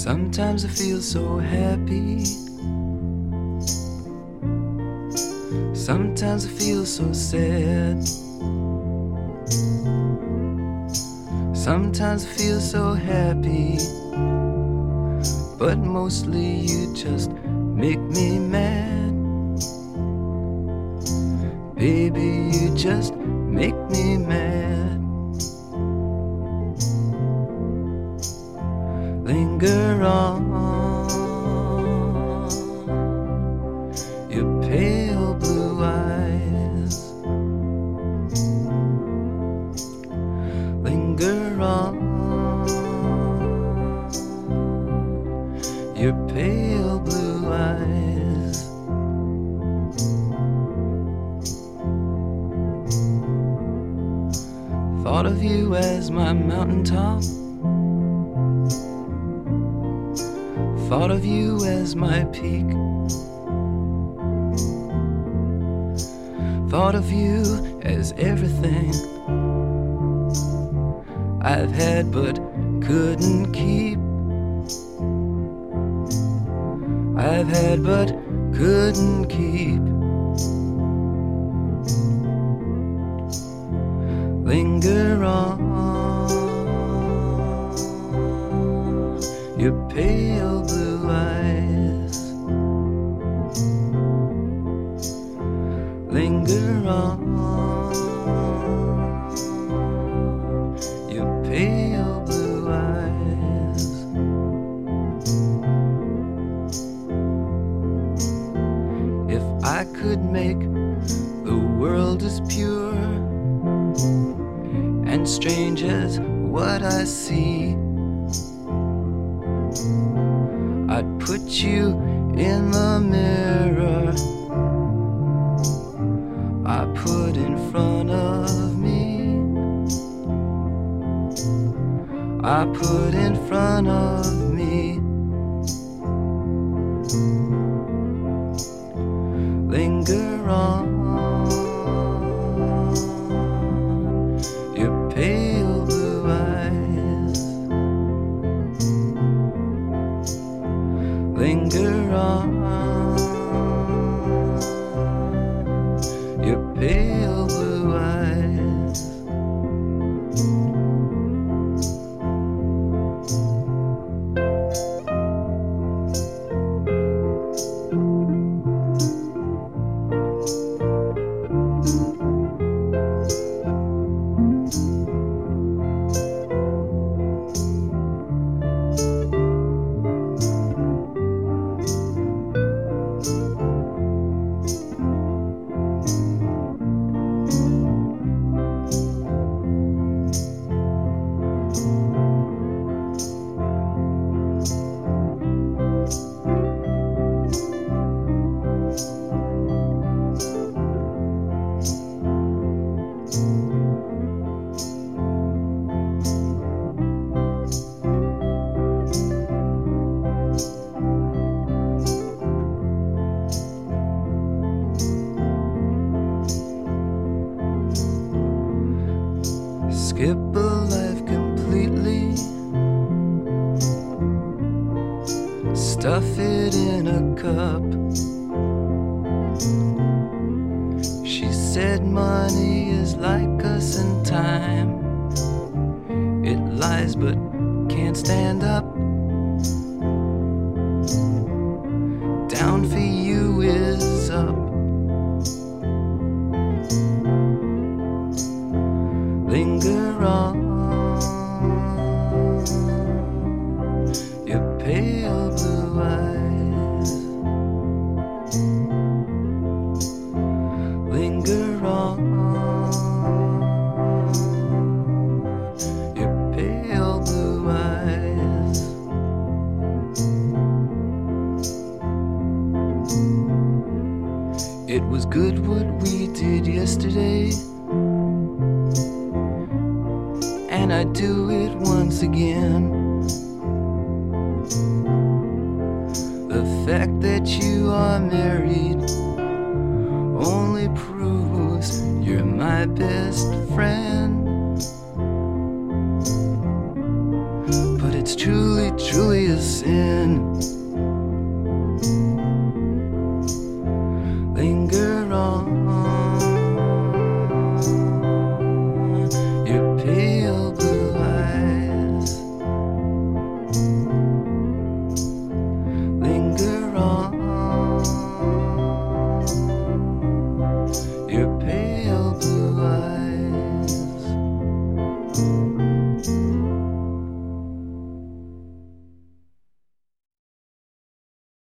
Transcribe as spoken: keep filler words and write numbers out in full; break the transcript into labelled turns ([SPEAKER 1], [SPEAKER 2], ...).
[SPEAKER 1] Sometimes I feel so happy. Sometimes I feel so sad. Sometimes I feel so happy, but mostly you just make me mad. Baby, you just make me mad. Linger on, your pale blue eyes. Linger on, your pale blue eyes. Thought of you as my mountaintop. Thought of you as my peak. Thought of you as everything I've had but couldn't keep. I've had but couldn't keep. Linger on, your pale blue eyes. Linger on, your pale blue eyes. If I could make the world as pure and strange as what I see, I'd put you in the mirror I put in front of me. I put in front of me. Linger on, your pale blue eyes. Linger on, your pale blue eyes. Skip a life completely, stuff it in a cup. She said money is like us in time. It lies but can't stand up. Down for you is up. Linger on, your pale blue eyes. Linger on, your pale blue eyes. It was good what we did yesterday, and I'd do it once again. The fact that you are married only proves you're my best friend. But it it's truly, truly a sin.